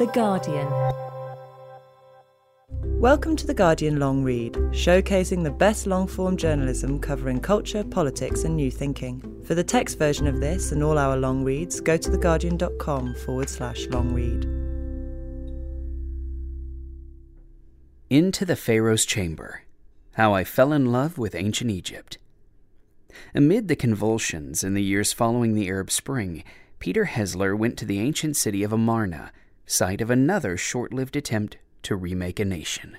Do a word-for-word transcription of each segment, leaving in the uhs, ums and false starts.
The Guardian. Welcome to The Guardian Long Read, showcasing the best long-form journalism covering culture, politics and new thinking. For the text version of this and all our long reads, go to theguardian.com forward slash long read. Into the Pharaoh's Chamber: How I Fell in Love with Ancient Egypt. Amid the convulsions in the years following the Arab Spring, Peter Hessler went to the ancient city of Amarna, site of another short-lived attempt to remake a nation.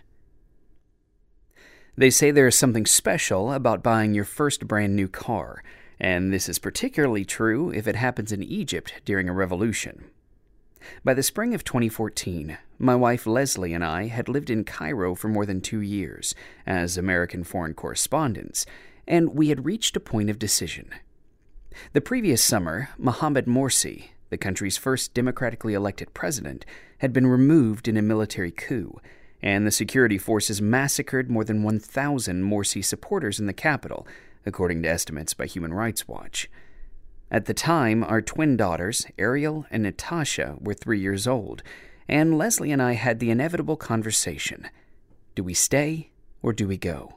They say there is something special about buying your first brand new car, and this is particularly true if it happens in Egypt during a revolution. By the spring of twenty fourteen, my wife Leslie and I had lived in Cairo for more than two years as American foreign correspondents, and we had reached a point of decision. The previous summer, Mohamed Morsi, the country's first democratically elected president, had been removed in a military coup, and the security forces massacred more than one thousand Morsi supporters in the capital, according to estimates by Human Rights Watch. At the time, our twin daughters, Ariel and Natasha, were three years old, and Leslie and I had the inevitable conversation. Do we stay or do we go?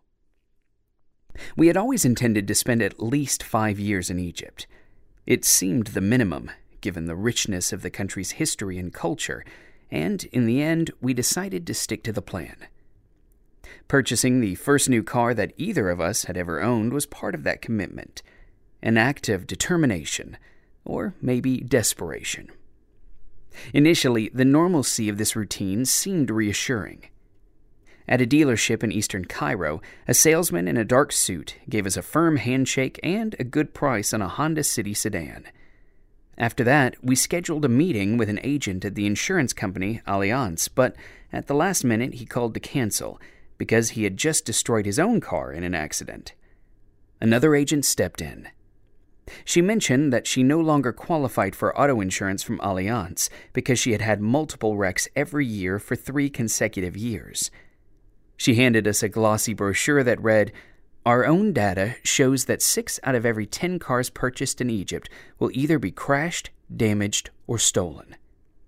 We had always intended to spend at least five years in Egypt. It seemed the minimum, given the richness of the country's history and culture, and in the end, we decided to stick to the plan. Purchasing the first new car that either of us had ever owned was part of that commitment, an act of determination, or maybe desperation. Initially, the normalcy of this routine seemed reassuring. At a dealership in eastern Cairo, a salesman in a dark suit gave us a firm handshake and a good price on a Honda City sedan. After that, we scheduled a meeting with an agent at the insurance company Allianz, but at the last minute he called to cancel because he had just destroyed his own car in an accident. Another agent stepped in. She mentioned that she no longer qualified for auto insurance from Allianz because she had had multiple wrecks every year for three consecutive years. She handed us a glossy brochure that read, "Our own data shows that six out of every ten cars purchased in Egypt will either be crashed, damaged, or stolen."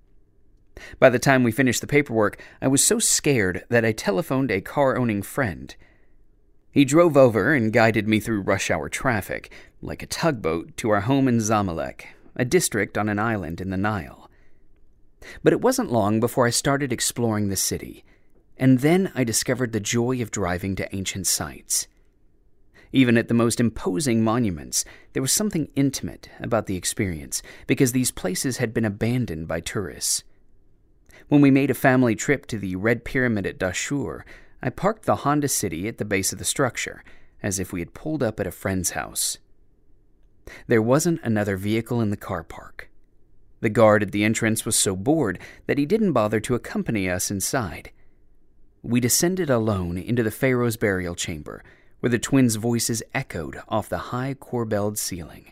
By the time we finished the paperwork, I was so scared that I telephoned a car-owning friend. He drove over and guided me through rush-hour traffic, like a tugboat, to our home in Zamalek, a district on an island in the Nile. But it wasn't long before I started exploring the city, and then I discovered the joy of driving to ancient sites. Even at the most imposing monuments, there was something intimate about the experience, because these places had been abandoned by tourists. When we made a family trip to the Red Pyramid at Dashur, I parked the Honda City at the base of the structure, as if we had pulled up at a friend's house. There wasn't another vehicle in the car park. The guard at the entrance was so bored that he didn't bother to accompany us inside. We descended alone into the Pharaoh's burial chamber, where the twins' voices echoed off the high corbelled ceiling.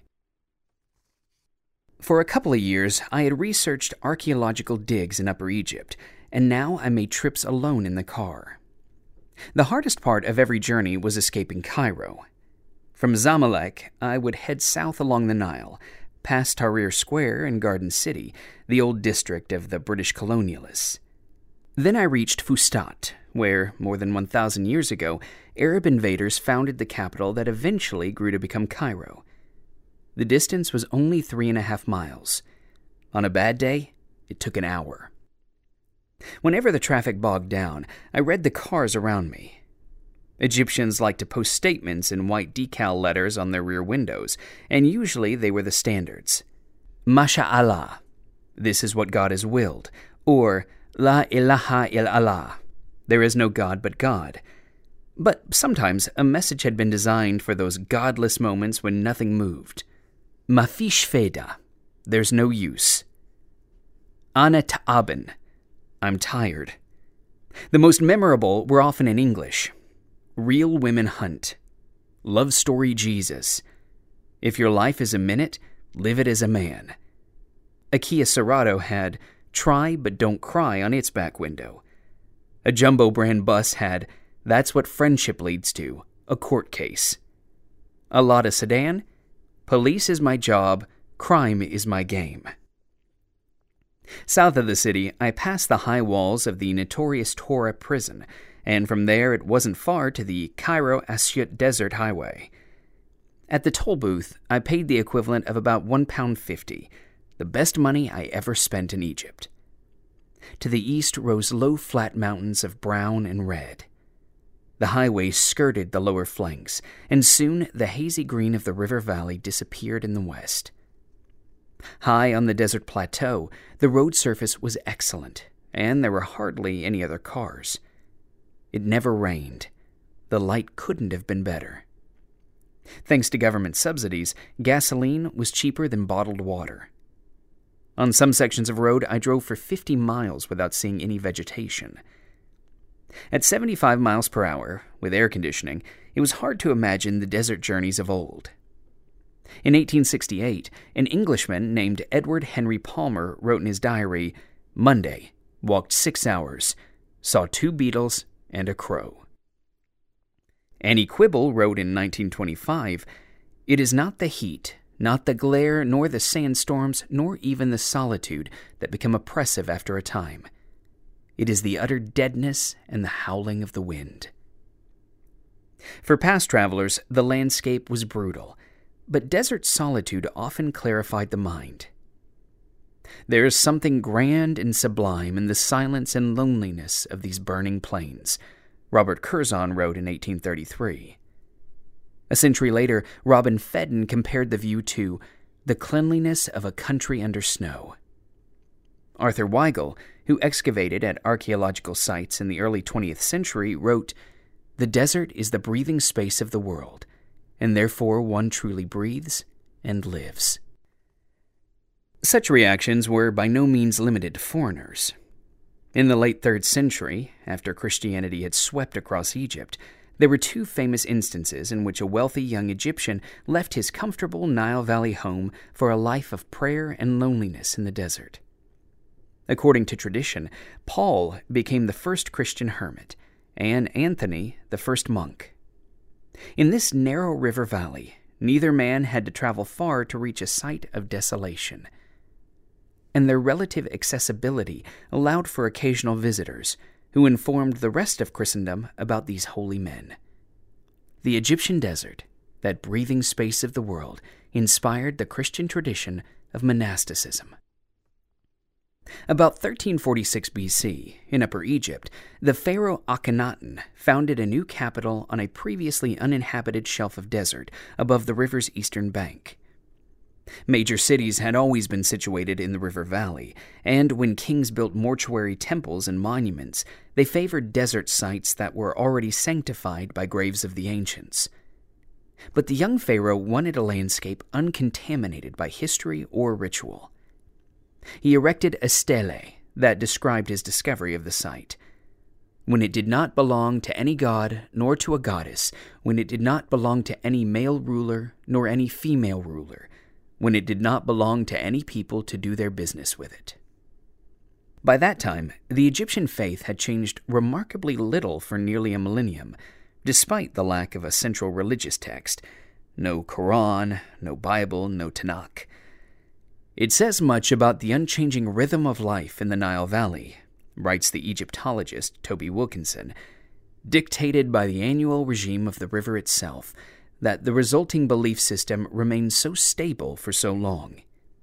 For a couple of years, I had researched archaeological digs in Upper Egypt, and now I made trips alone in the car. The hardest part of every journey was escaping Cairo. From Zamalek, I would head south along the Nile, past Tahrir Square and Garden City, the old district of the British colonialists. Then I reached Fustat, where, more than one thousand years ago, Arab invaders founded the capital that eventually grew to become Cairo. The distance was only three and a half miles. On a bad day, it took an hour. Whenever the traffic bogged down, I read the cars around me. Egyptians like to post statements in white decal letters on their rear windows, and usually they were the standards. Masha'Allah, this is what God has willed, or La ilaha illallah, there is no God but God. But sometimes a message had been designed for those godless moments when nothing moved. Mafish feda, there's no use. Ana ta'aben, I'm tired. The most memorable were often in English. Real women hunt. Love story Jesus. If your life is a minute, live it as a man. A Kia Cerato had Try but don't cry on its back window. A Jumbo brand bus had That's what friendship leads to, a court case. A Lada sedan, Police is my job, crime is my game. South of the city, I passed the high walls of the notorious Tora prison, and from there it wasn't far to the Cairo-Asyut Desert Highway. At the toll booth, I paid the equivalent of about one pound fifty, the best money I ever spent in Egypt. To the east rose low flat mountains of brown and red. The highway skirted the lower flanks, and soon the hazy green of the river valley disappeared in the west. High on the desert plateau, the road surface was excellent, and there were hardly any other cars. It never rained. The light couldn't have been better. Thanks to government subsidies, gasoline was cheaper than bottled water. On some sections of road, I drove for fifty miles without seeing any vegetation. At seventy-five miles per hour, with air conditioning, it was hard to imagine the desert journeys of old. In eighteen sixty-eight, an Englishman named Edward Henry Palmer wrote in his diary, "Monday, walked six hours, saw two beetles and a crow." Annie Quibble wrote in nineteen twenty-five, "It is not the heat, not the glare, nor the sandstorms, nor even the solitude that become oppressive after a time. It is the utter deadness and the howling of the wind." For past travelers, the landscape was brutal, but desert solitude often clarified the mind. There is something grand and sublime in the silence and loneliness of these burning plains, Robert Curzon wrote in eighteen thirty-three. A century later, Robin Fedden compared the view to the cleanliness of a country under snow. Arthur Weigel, who excavated at archaeological sites in the early twentieth century, wrote, "The desert is the breathing space of the world, and therefore one truly breathes and lives." Such reactions were by no means limited to foreigners. In the late third century, after Christianity had swept across Egypt, there were two famous instances in which a wealthy young Egyptian left his comfortable Nile Valley home for a life of prayer and loneliness in the desert. According to tradition, Paul became the first Christian hermit, and Anthony the first monk. In this narrow river valley, neither man had to travel far to reach a site of desolation, and their relative accessibility allowed for occasional visitors who informed the rest of Christendom about these holy men. The Egyptian desert, that breathing space of the world, inspired the Christian tradition of monasticism. About thirteen forty-six B C, in Upper Egypt, the pharaoh Akhenaten founded a new capital on a previously uninhabited shelf of desert above the river's eastern bank. Major cities had always been situated in the river valley, and when kings built mortuary temples and monuments, they favored desert sites that were already sanctified by graves of the ancients. But the young pharaoh wanted a landscape uncontaminated by history or ritual. He erected a stele that described his discovery of the site. When it did not belong to any god nor to a goddess, when it did not belong to any male ruler nor any female ruler, when it did not belong to any people to do their business with it. By that time, the Egyptian faith had changed remarkably little for nearly a millennium, despite the lack of a central religious text. No Quran, no Bible, no Tanakh. It says much about the unchanging rhythm of life in the Nile Valley, writes the Egyptologist Toby Wilkinson, dictated by the annual regime of the river itself, that the resulting belief system remained so stable for so long.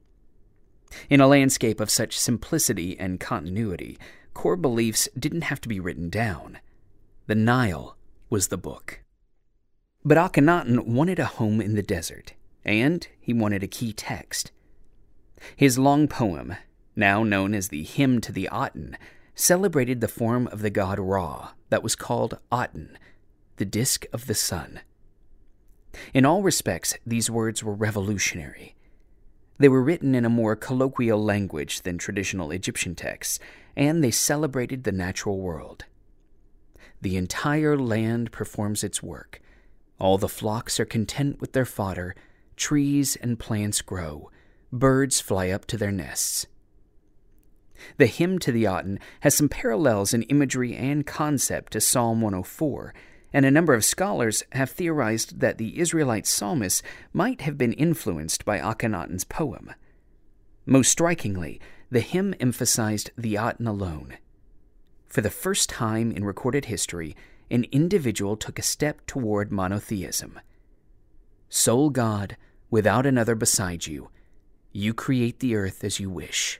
In a landscape of such simplicity and continuity, core beliefs didn't have to be written down. The Nile was the book. But Akhenaten wanted a home in the desert, and he wanted a key text. His long poem, now known as the Hymn to the Aten, celebrated the form of the god Ra that was called Aten, the disk of the sun. In all respects, these words were revolutionary. They were written in a more colloquial language than traditional Egyptian texts, and they celebrated the natural world. The entire land performs its work. All the flocks are content with their fodder, trees and plants grow, birds fly up to their nests. The Hymn to the Aten has some parallels in imagery and concept to Psalm one oh four, and a number of scholars have theorized that the Israelite psalmists might have been influenced by Akhenaten's poem. Most strikingly, the hymn emphasized the Aten alone. For the first time in recorded history, an individual took a step toward monotheism. Sole God, without another beside you, you create the earth as you wish.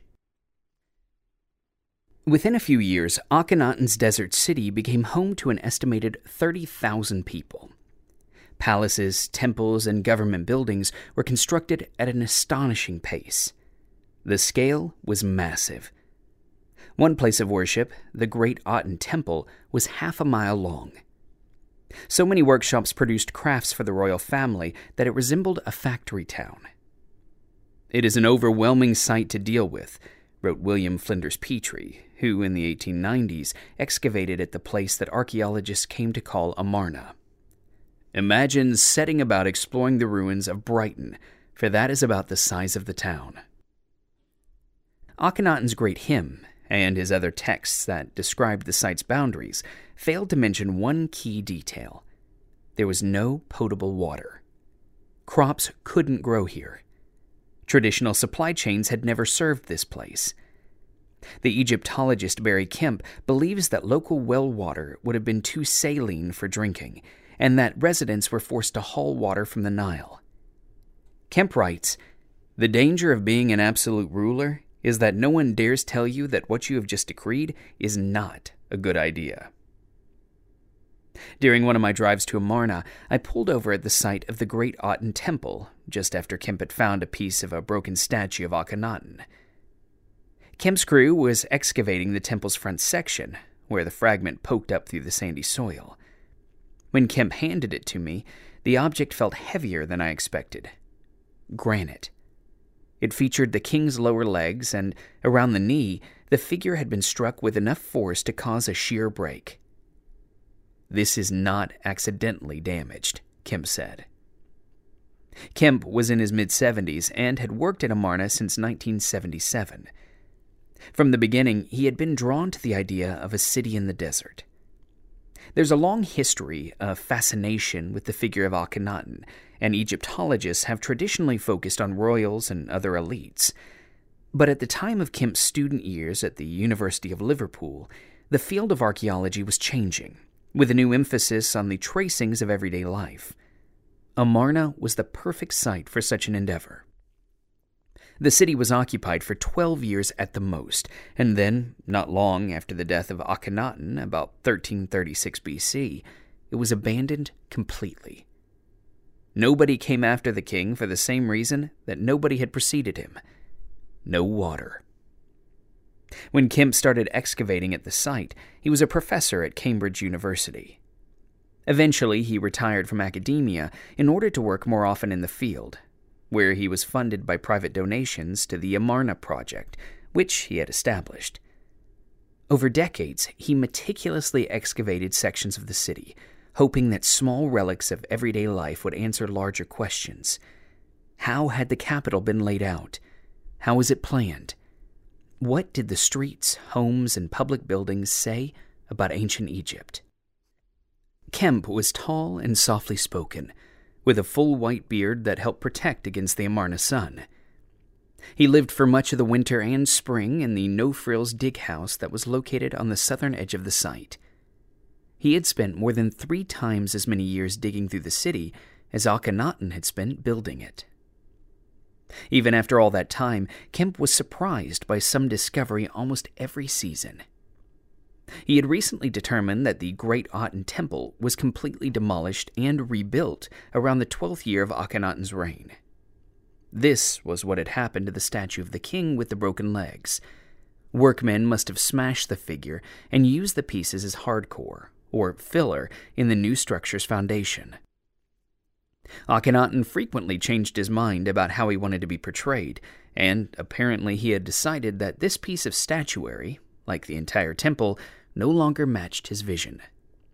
Within a few years, Akhenaten's desert city became home to an estimated thirty thousand people. Palaces, temples, and government buildings were constructed at an astonishing pace. The scale was massive. One place of worship, the Great Aten Temple, was half a mile long. So many workshops produced crafts for the royal family that it resembled a factory town. "It is an overwhelming sight to deal with," wrote William Flinders Petrie, who in the eighteen nineties excavated at the place that archaeologists came to call Amarna. "Imagine setting about exploring the ruins of Brighton, for that is about the size of the town." Akhenaten's great hymn, and his other texts that described the site's boundaries, failed to mention one key detail. There was no potable water. Crops couldn't grow here. Traditional supply chains had never served this place. The Egyptologist Barry Kemp believes that local well water would have been too saline for drinking, and that residents were forced to haul water from the Nile. Kemp writes, "The danger of being an absolute ruler is that no one dares tell you that what you have just decreed is not a good idea." During one of my drives to Amarna, I pulled over at the site of the Great Aten Temple, just after Kemp had found a piece of a broken statue of Akhenaten. Kemp's crew was excavating the temple's front section, where the fragment poked up through the sandy soil. When Kemp handed it to me, the object felt heavier than I expected. Granite. It featured the king's lower legs, and around the knee, the figure had been struck with enough force to cause a sheer break. "This is not accidentally damaged," Kemp said. Kemp was in his mid-seventies and had worked at Amarna since nineteen seventy-seven. From the beginning, he had been drawn to the idea of a city in the desert. There's a long history of fascination with the figure of Akhenaten, and Egyptologists have traditionally focused on royals and other elites. But at the time of Kemp's student years at the University of Liverpool, the field of archaeology was changing, with a new emphasis on the tracings of everyday life. Amarna was the perfect site for such an endeavor. The city was occupied for twelve years at the most, and then, not long after the death of Akhenaten, about thirteen thirty-six B C, it was abandoned completely. Nobody came after the king for the same reason that nobody had preceded him: no water. When Kemp started excavating at the site, he was a professor at Cambridge University. Eventually, he retired from academia in order to work more often in the field, where he was funded by private donations to the Amarna Project, which he had established. Over decades, he meticulously excavated sections of the city, hoping that small relics of everyday life would answer larger questions. How had the capital been laid out? How was it planned? What did the streets, homes, and public buildings say about ancient Egypt? Kemp was tall and softly spoken, with a full white beard that helped protect against the Amarna sun. He lived for much of the winter and spring in the no-frills dig house that was located on the southern edge of the site. He had spent more than three times as many years digging through the city as Akhenaten had spent building it. Even after all that time, Kemp was surprised by some discovery almost every season. He had recently determined that the Great Aten Temple was completely demolished and rebuilt around the twelfth year of Akhenaten's reign. This was what had happened to the statue of the king with the broken legs. Workmen must have smashed the figure and used the pieces as hardcore, or filler, in the new structure's foundation. Akhenaten frequently changed his mind about how he wanted to be portrayed, and apparently he had decided that this piece of statuary, like the entire temple, no longer matched his vision.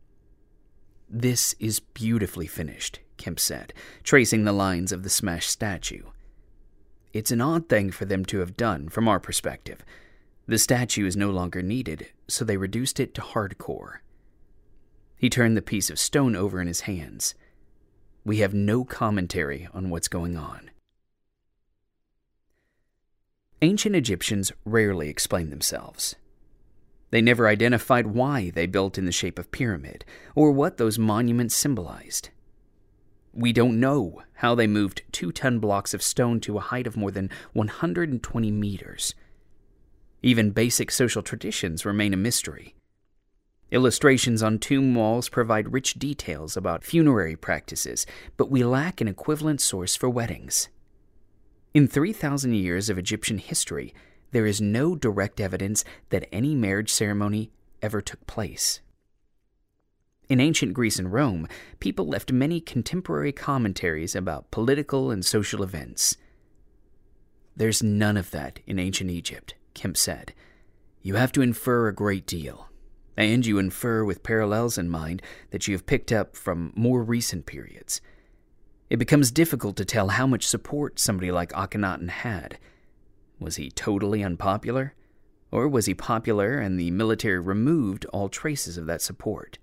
"This is beautifully finished," Kemp said, tracing the lines of the smashed statue. "It's an odd thing for them to have done from our perspective. The statue is no longer needed, so they reduced it to hardcore." He turned the piece of stone over in his hands. "We have no commentary on what's going on." Ancient Egyptians rarely explained themselves. They never identified why they built in the shape of pyramid, or what those monuments symbolized. We don't know how they moved two-ton blocks of stone to a height of more than one hundred twenty meters. Even basic social traditions remain a mystery. Illustrations on tomb walls provide rich details about funerary practices, but we lack an equivalent source for weddings. In three thousand years of Egyptian history, there is no direct evidence that any marriage ceremony ever took place. In ancient Greece and Rome, people left many contemporary commentaries about political and social events. There's none of that in ancient Egypt, Kemp said. You have to infer a great deal, and you infer with parallels in mind that you have picked up from more recent periods. It becomes difficult to tell how much support somebody like Akhenaten had. Was he totally unpopular? Or was he popular and the military removed all traces of that support?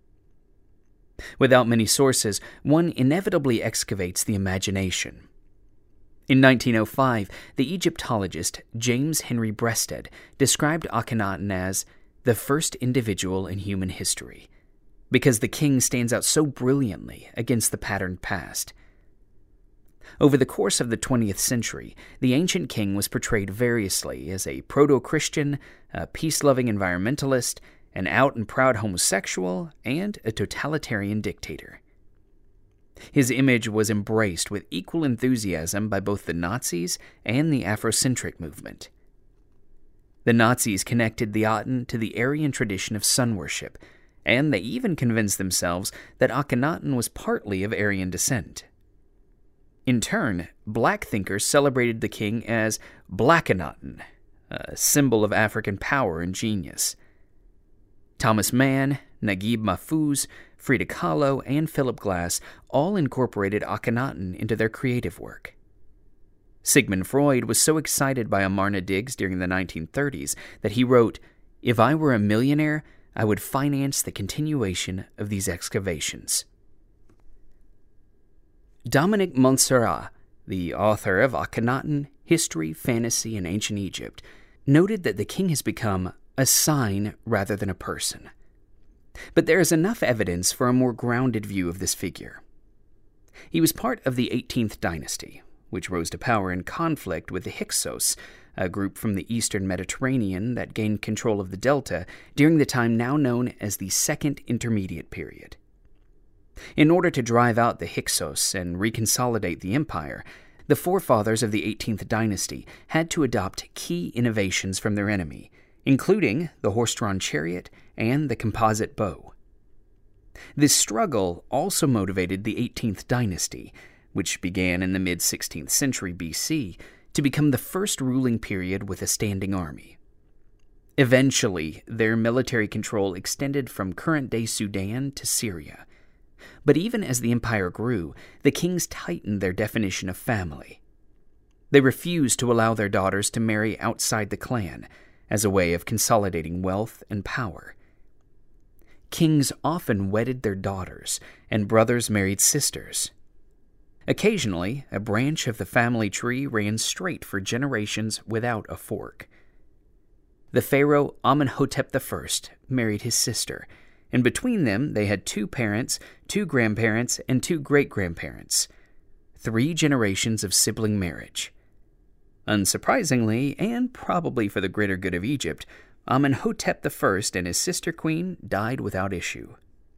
Without many sources, one inevitably excavates the imagination. In nineteen oh five, the Egyptologist James Henry Breasted described Akhenaten as the first individual in human history, because the king stands out so brilliantly against the patterned past. Over the course of the twentieth century, the ancient king was portrayed variously as a proto-Christian, a peace-loving environmentalist, an out-and-proud homosexual, and a totalitarian dictator. His image was embraced with equal enthusiasm by both the Nazis and the Afrocentric movement. The Nazis connected the Aten to the Aryan tradition of sun worship, and they even convinced themselves that Akhenaten was partly of Aryan descent. In turn, black thinkers celebrated the king as Blackenaten, a symbol of African power and genius. Thomas Mann, Naguib Mahfouz, Frida Kahlo, and Philip Glass all incorporated Akhenaten into their creative work. Sigmund Freud was so excited by Amarna digs during the nineteen thirties that he wrote, "If I were a millionaire, I would finance the continuation of these excavations." Dominique Montserrat, the author of Akhenaten, History, Fantasy, and Ancient Egypt, noted that the king has become a sign rather than a person. But there is enough evidence for a more grounded view of this figure. He was part of the eighteenth dynasty, which rose to power in conflict with the Hyksos, a group from the eastern Mediterranean that gained control of the delta during the time now known as the Second Intermediate Period. In order to drive out the Hyksos and reconsolidate the empire, the forefathers of the eighteenth dynasty had to adopt key innovations from their enemy, including the horse-drawn chariot and the composite bow. This struggle also motivated the eighteenth dynasty, which began in the mid-sixteenth century B C, to become the first ruling period with a standing army. Eventually, their military control extended from current-day Sudan to Syria. But even as the empire grew, the kings tightened their definition of family. They refused to allow their daughters to marry outside the clan, as a way of consolidating wealth and power. Kings often wedded their daughters, and brothers married sisters. Occasionally, a branch of the family tree ran straight for generations without a fork. The pharaoh Amenhotep the First married his sister, and between them they had two parents, two grandparents, and two great-grandparents. Three generations of sibling marriage. Unsurprisingly, and probably for the greater good of Egypt, Amenhotep the First and his sister queen died without issue.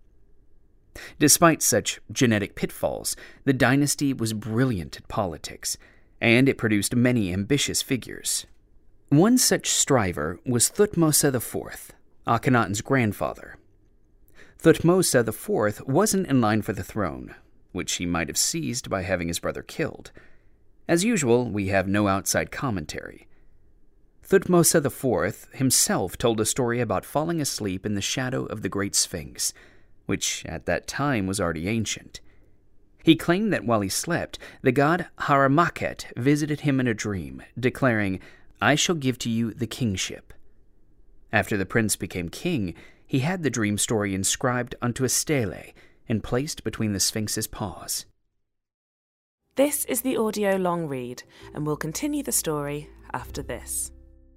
Despite such genetic pitfalls, the dynasty was brilliant at politics, and it produced many ambitious figures. One such striver was Thutmose the Fourth, Akhenaten's grandfather. Thutmose the Fourth wasn't in line for the throne, which he might have seized by having his brother killed. As usual, we have no outside commentary. Thutmose the Fourth himself told a story about falling asleep in the shadow of the Great Sphinx, which at that time was already ancient. He claimed that while he slept, the god Haramakhet visited him in a dream, declaring, "I shall give to you the kingship." After the prince became king, he had the dream story inscribed onto a stele and placed between the Sphinx's paws. This is the audio long read, and we'll continue the story after this.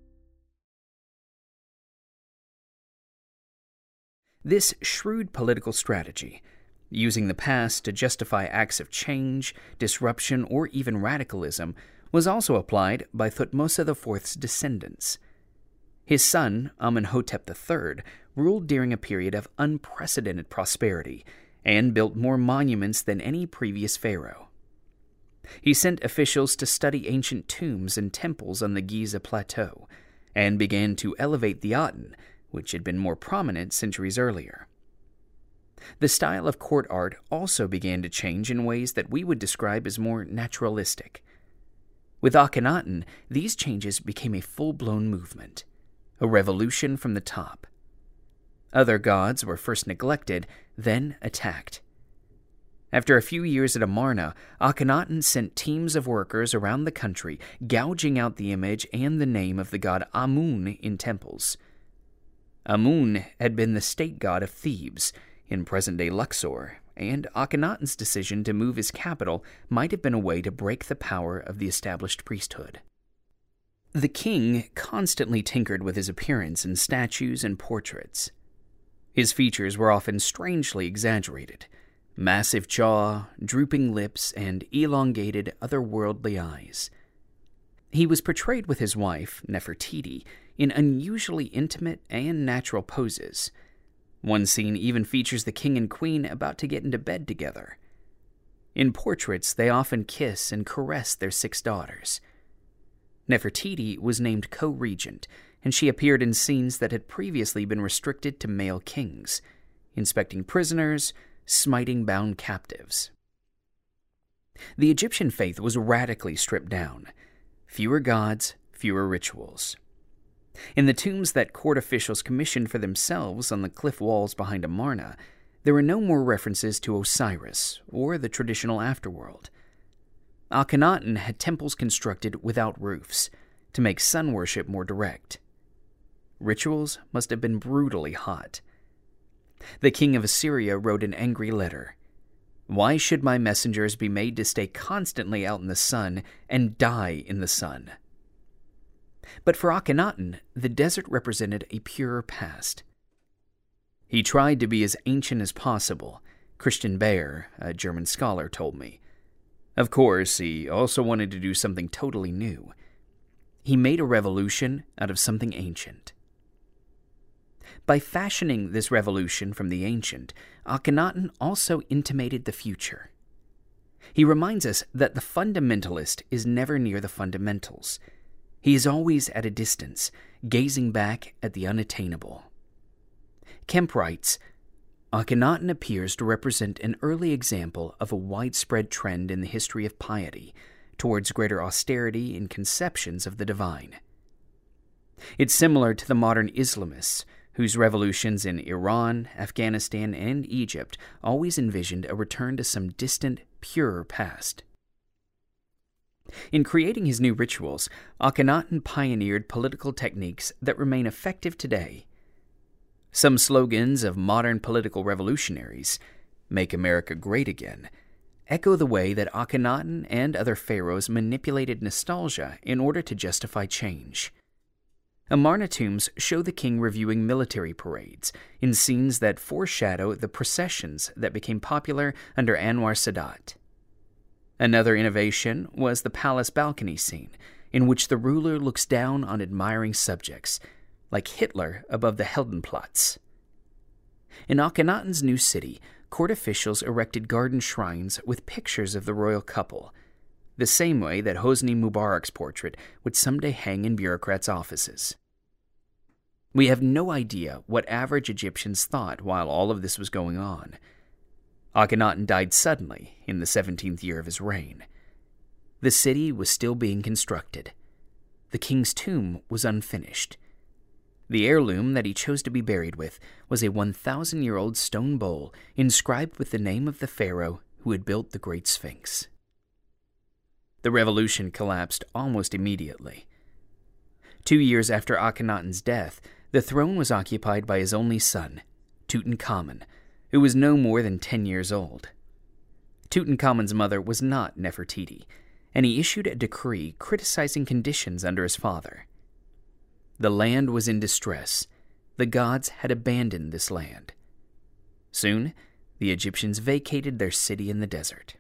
This shrewd political strategy, using the past to justify acts of change, disruption, or even radicalism, was also applied by Thutmose the Fourth's descendants. His son, Amenhotep the Third, ruled during a period of unprecedented prosperity and built more monuments than any previous pharaoh. He sent officials to study ancient tombs and temples on the Giza Plateau and began to elevate the Aten, which had been more prominent centuries earlier. The style of court art also began to change in ways that we would describe as more naturalistic. With Akhenaten, these changes became a full-blown movement, a revolution from the top. Other gods were first neglected, then attacked. After a few years at Amarna, Akhenaten sent teams of workers around the country, gouging out the image and the name of the god Amun in temples. Amun had been the state god of Thebes, in present-day Luxor, and Akhenaten's decision to move his capital might have been a way to break the power of the established priesthood. The king constantly tinkered with his appearance in statues and portraits. His features were often strangely exaggerated: massive jaw, drooping lips, and elongated, otherworldly eyes. He was portrayed with his wife, Nefertiti, in unusually intimate and natural poses. One scene even features the king and queen about to get into bed together. In portraits, they often kiss and caress their six daughters. Nefertiti was named co-regent, and she appeared in scenes that had previously been restricted to male kings, inspecting prisoners, smiting bound captives. The Egyptian faith was radically stripped down. Fewer gods, fewer rituals. In the tombs that court officials commissioned for themselves on the cliff walls behind Amarna, there were no more references to Osiris or the traditional afterworld. Akhenaten had temples constructed without roofs to make sun worship more direct. Rituals must have been brutally hot. The king of Assyria wrote an angry letter. "Why should my messengers be made to stay constantly out in the sun and die in the sun?" But for Akhenaten, the desert represented a purer past. He tried to be as ancient as possible, Christian Bayer, a German scholar, told me. Of course, he also wanted to do something totally new. He made a revolution out of something ancient. By fashioning this revolution from the ancient, Akhenaten also intimated the future. He reminds us that the fundamentalist is never near the fundamentals. He is always at a distance, gazing back at the unattainable. Kemp writes, Akhenaten appears to represent an early example of a widespread trend in the history of piety towards greater austerity in conceptions of the divine. It's similar to the modern Islamists, whose revolutions in Iran, Afghanistan, and Egypt always envisioned a return to some distant, purer past. In creating his new rituals, Akhenaten pioneered political techniques that remain effective today. Some slogans of modern political revolutionaries, "Make America Great Again," echo the way that Akhenaten and other pharaohs manipulated nostalgia in order to justify change. Amarna tombs show the king reviewing military parades in scenes that foreshadow the processions that became popular under Anwar Sadat. Another innovation was the palace balcony scene, in which the ruler looks down on admiring subjects, like Hitler above the Heldenplatz. In Akhenaten's new city, court officials erected garden shrines with pictures of the royal couple, the same way that Hosni Mubarak's portrait would someday hang in bureaucrats' offices. We have no idea what average Egyptians thought while all of this was going on. Akhenaten died suddenly in the seventeenth year of his reign. The city was still being constructed. The king's tomb was unfinished. The heirloom that he chose to be buried with was a one thousand year old stone bowl inscribed with the name of the pharaoh who had built the Great Sphinx. The revolution collapsed almost immediately. Two years after Akhenaten's death, the throne was occupied by his only son, Tutankhamun, who was no more than ten years old. Tutankhamun's mother was not Nefertiti, and he issued a decree criticizing conditions under his father. The land was in distress. The gods had abandoned this land. Soon, the Egyptians vacated their city in the desert.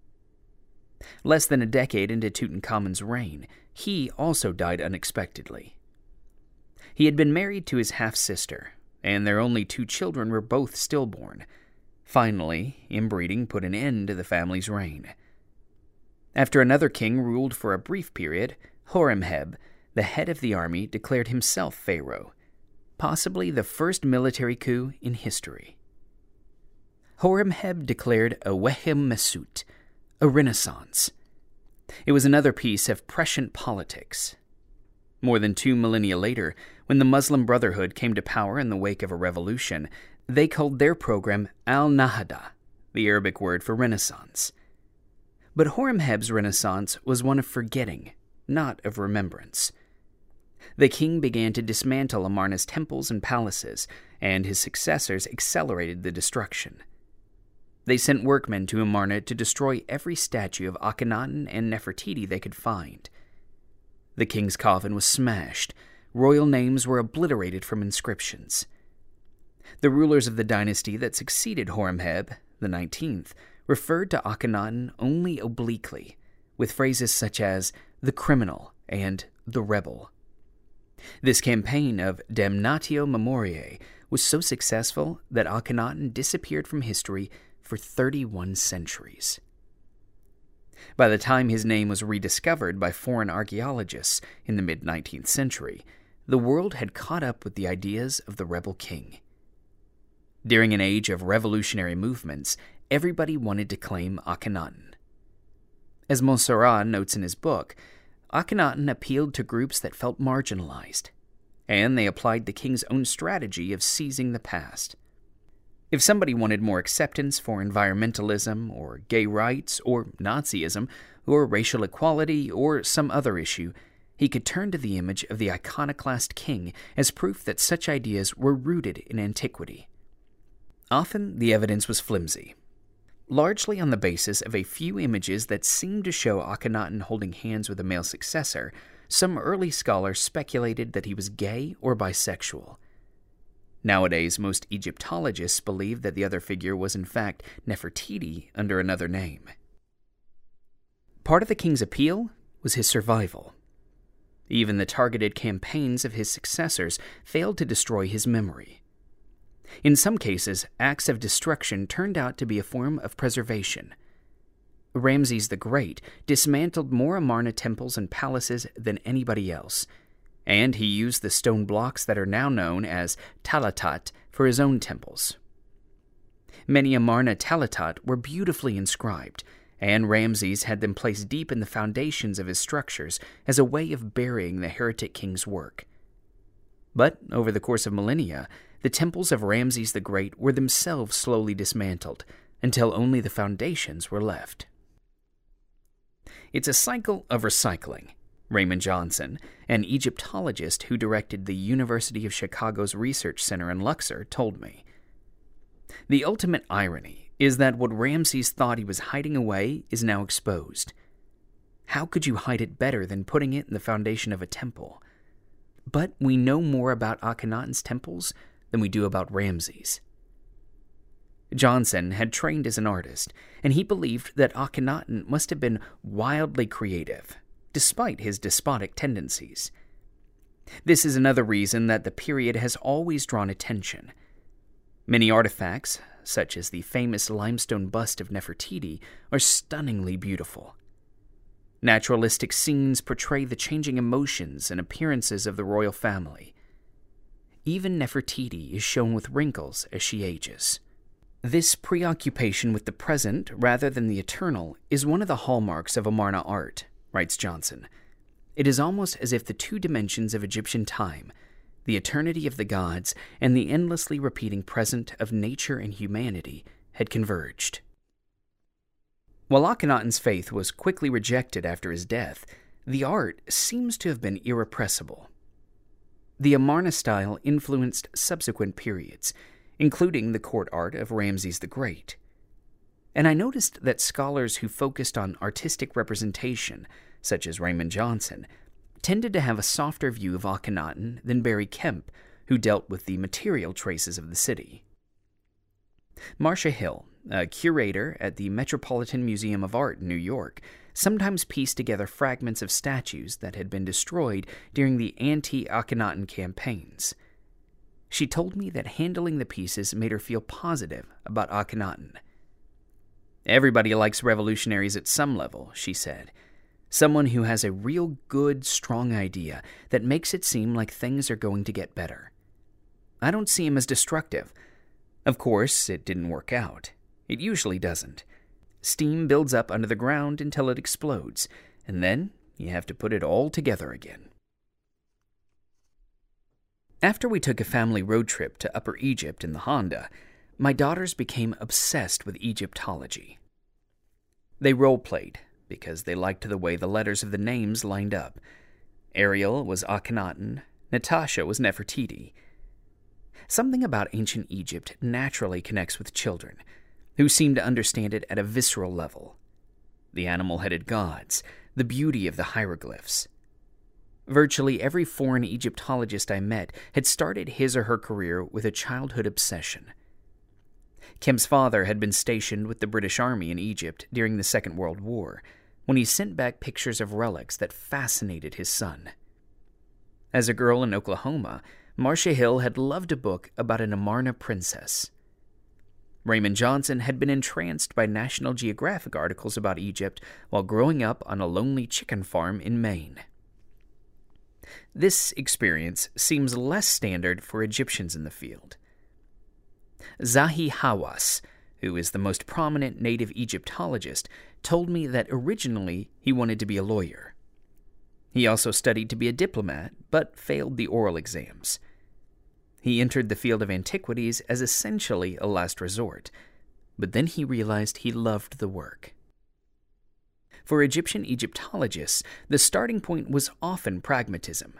Less than a decade into Tutankhamun's reign, he also died unexpectedly. He had been married to his half-sister, and their only two children were both stillborn. Finally, inbreeding put an end to the family's reign. After another king ruled for a brief period, Horemheb, the head of the army, declared himself pharaoh, possibly the first military coup in history. Horemheb declared a Wehem Mesut, a renaissance. It was another piece of prescient politics. More than two millennia later, when the Muslim Brotherhood came to power in the wake of a revolution, they called their program al-Nahda, the Arabic word for renaissance. But Horemheb's renaissance was one of forgetting, not of remembrance. The king began to dismantle Amarna's temples and palaces, and his successors accelerated the destruction. They sent workmen to Amarna to destroy every statue of Akhenaten and Nefertiti they could find. The king's coffin was smashed. Royal names were obliterated from inscriptions. The rulers of the dynasty that succeeded Horemheb, the nineteenth, referred to Akhenaten only obliquely, with phrases such as the criminal and the rebel. This campaign of damnatio memoriae was so successful that Akhenaten disappeared from history for thirty-one centuries. By the time his name was rediscovered by foreign archaeologists in the mid-nineteenth century, the world had caught up with the ideas of the rebel king. During an age of revolutionary movements, everybody wanted to claim Akhenaten. As Montserrat notes in his book, Akhenaten appealed to groups that felt marginalized, and they applied the king's own strategy of seizing the past. If somebody wanted more acceptance for environmentalism, or gay rights, or Nazism, or racial equality, or some other issue, he could turn to the image of the iconoclast king as proof that such ideas were rooted in antiquity. Often, the evidence was flimsy, largely on the basis of a few images that seemed to show Akhenaten holding hands with a male successor. Some early scholars speculated that he was gay or bisexual. Nowadays, most Egyptologists believe that the other figure was in fact Nefertiti under another name. Part of the king's appeal was his survival. Even the targeted campaigns of his successors failed to destroy his memory. In some cases, acts of destruction turned out to be a form of preservation. Ramses the Great dismantled more Amarna temples and palaces than anybody else, and he used the stone blocks that are now known as talatat for his own temples. Many Amarna talatat were beautifully inscribed, and Ramses had them placed deep in the foundations of his structures as a way of burying the heretic king's work. But over the course of millennia, the temples of Ramses the Great were themselves slowly dismantled, until only the foundations were left. It's a cycle of recycling. Raymond Johnson, an Egyptologist who directed the University of Chicago's Research Center in Luxor, told me. The ultimate irony is that what Ramses thought he was hiding away is now exposed. How could you hide it better than putting it in the foundation of a temple? But we know more about Akhenaten's temples than we do about Ramses. Johnson had trained as an artist, and he believed that Akhenaten must have been wildly creative, despite his despotic tendencies. This is another reason that the period has always drawn attention. Many artifacts, such as the famous limestone bust of Nefertiti, are stunningly beautiful. Naturalistic scenes portray the changing emotions and appearances of the royal family. Even Nefertiti is shown with wrinkles as she ages. This preoccupation with the present rather than the eternal is one of the hallmarks of Amarna art, writes Johnson. It is almost as if the two dimensions of Egyptian time, the eternity of the gods and the endlessly repeating present of nature and humanity, had converged. While Akhenaten's faith was quickly rejected after his death, the art seems to have been irrepressible. The Amarna style influenced subsequent periods, including the court art of Ramses the Great. And I noticed that scholars who focused on artistic representation, such as Raymond Johnson, tended to have a softer view of Akhenaten than Barry Kemp, who dealt with the material traces of the city. Marcia Hill, a curator at the Metropolitan Museum of Art in New York, sometimes pieced together fragments of statues that had been destroyed during the anti-Akhenaten campaigns. She told me that handling the pieces made her feel positive about Akhenaten. "Everybody likes revolutionaries at some level," she said. "Someone who has a real good, strong idea that makes it seem like things are going to get better. I don't see him as destructive. Of course, it didn't work out. It usually doesn't. Steam builds up under the ground until it explodes, and then you have to put it all together again." After we took a family road trip to Upper Egypt in the Honda, my daughters became obsessed with Egyptology. They role-played because they liked the way the letters of the names lined up. Ariel was Akhenaten, Natasha was Nefertiti. Something about ancient Egypt naturally connects with children, who seem to understand it at a visceral level. The animal-headed gods, the beauty of the hieroglyphs. Virtually every foreign Egyptologist I met had started his or her career with a childhood obsession. Kem's father had been stationed with the British Army in Egypt during the Second World War, when he sent back pictures of relics that fascinated his son. As a girl in Oklahoma, Marcia Hill had loved a book about an Amarna princess. Raymond Johnson had been entranced by National Geographic articles about Egypt while growing up on a lonely chicken farm in Maine. This experience seems less standard for Egyptians in the field. Zahi Hawass, who is the most prominent native Egyptologist, told me that originally he wanted to be a lawyer. He also studied to be a diplomat, but failed the oral exams. He entered the field of antiquities as essentially a last resort, but then he realized he loved the work. For Egyptian Egyptologists, the starting point was often pragmatism.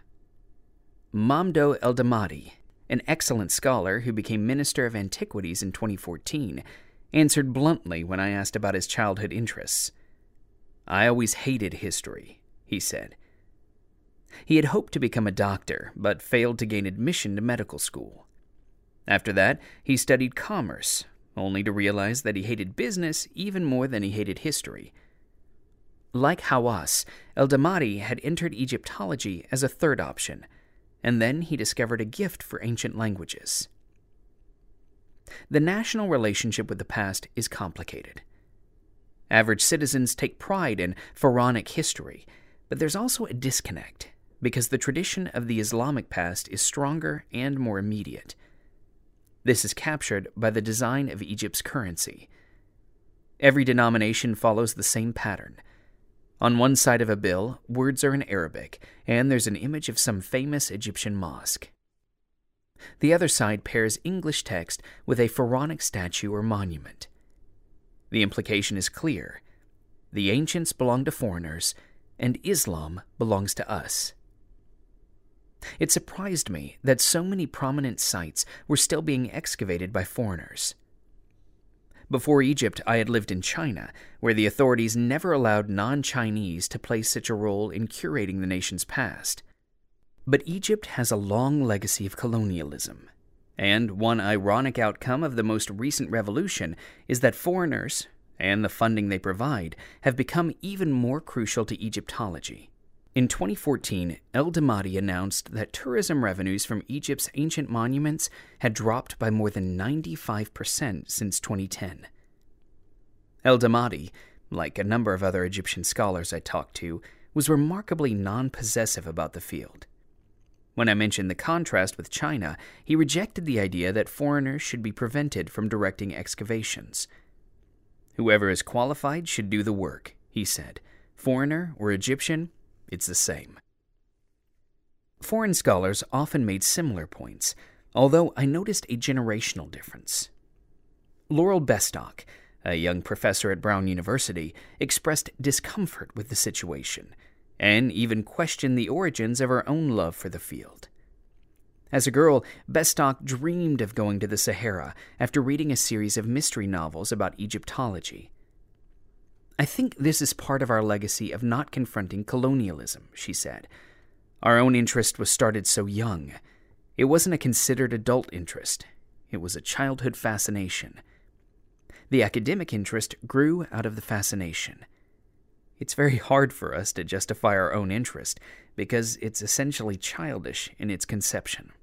Mamdo Eldamati, an excellent scholar who became Minister of Antiquities in twenty fourteen, answered bluntly when I asked about his childhood interests. "I always hated history," he said. He had hoped to become a doctor, but failed to gain admission to medical school. After that, he studied commerce, only to realize that he hated business even more than he hated history. Like Hawass, Eldamati had entered Egyptology as a third option, and then he discovered a gift for ancient languages. The national relationship with the past is complicated. Average citizens take pride in pharaonic history, but there's also a disconnect, because the tradition of the Islamic past is stronger and more immediate. This is captured by the design of Egypt's currency. Every denomination follows the same pattern. On one side of a bill, words are in Arabic, and there's an image of some famous Egyptian mosque. The other side pairs English text with a pharaonic statue or monument. The implication is clear. The ancients belong to foreigners, and Islam belongs to us. It surprised me that so many prominent sites were still being excavated by foreigners. Before Egypt, I had lived in China, where the authorities never allowed non-Chinese to play such a role in curating the nation's past. But Egypt has a long legacy of colonialism, and one ironic outcome of the most recent revolution is that foreigners, and the funding they provide, have become even more crucial to Egyptology. In twenty fourteen, Eldamati announced that tourism revenues from Egypt's ancient monuments had dropped by more than ninety-five percent since twenty ten. Eldamati, like a number of other Egyptian scholars I talked to, was remarkably non-possessive about the field. When I mentioned the contrast with China, he rejected the idea that foreigners should be prevented from directing excavations. "Whoever is qualified should do the work," he said. "Foreigner or Egyptian, it's the same." Foreign scholars often made similar points, although I noticed a generational difference. Laurel Bestock, a young professor at Brown University, expressed discomfort with the situation, and even questioned the origins of her own love for the field. As a girl, Bestock dreamed of going to the Sahara after reading a series of mystery novels about Egyptology. "I think this is part of our legacy of not confronting colonialism," she said. "Our own interest was started so young. It wasn't a considered adult interest. It was a childhood fascination. The academic interest grew out of the fascination. It's very hard for us to justify our own interest because it's essentially childish in its conception."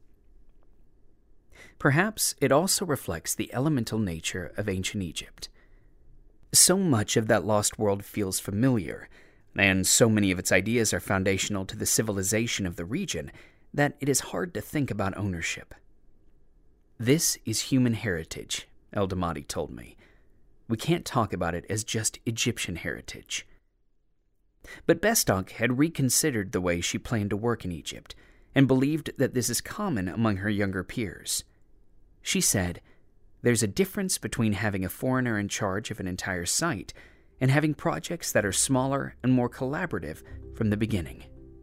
Perhaps it also reflects the elemental nature of ancient Egypt. So much of that lost world feels familiar, and so many of its ideas are foundational to the civilization of the region that it is hard to think about ownership. "This is human heritage," El-Damati told me. "We can't talk about it as just Egyptian heritage." But Bestock had reconsidered the way she planned to work in Egypt and believed that this is common among her younger peers. She said, "There's a difference between having a foreigner in charge of an entire site and having projects that are smaller and more collaborative from the beginning."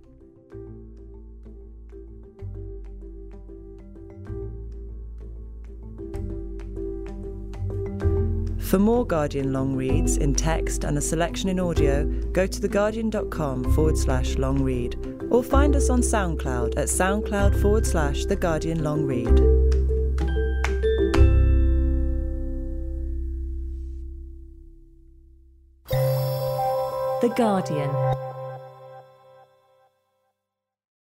For more Guardian long reads in text and a selection in audio, go to theguardian.com forward slash long read or find us on SoundCloud at soundcloud forward slash The Guardian Long Read. The Guardian.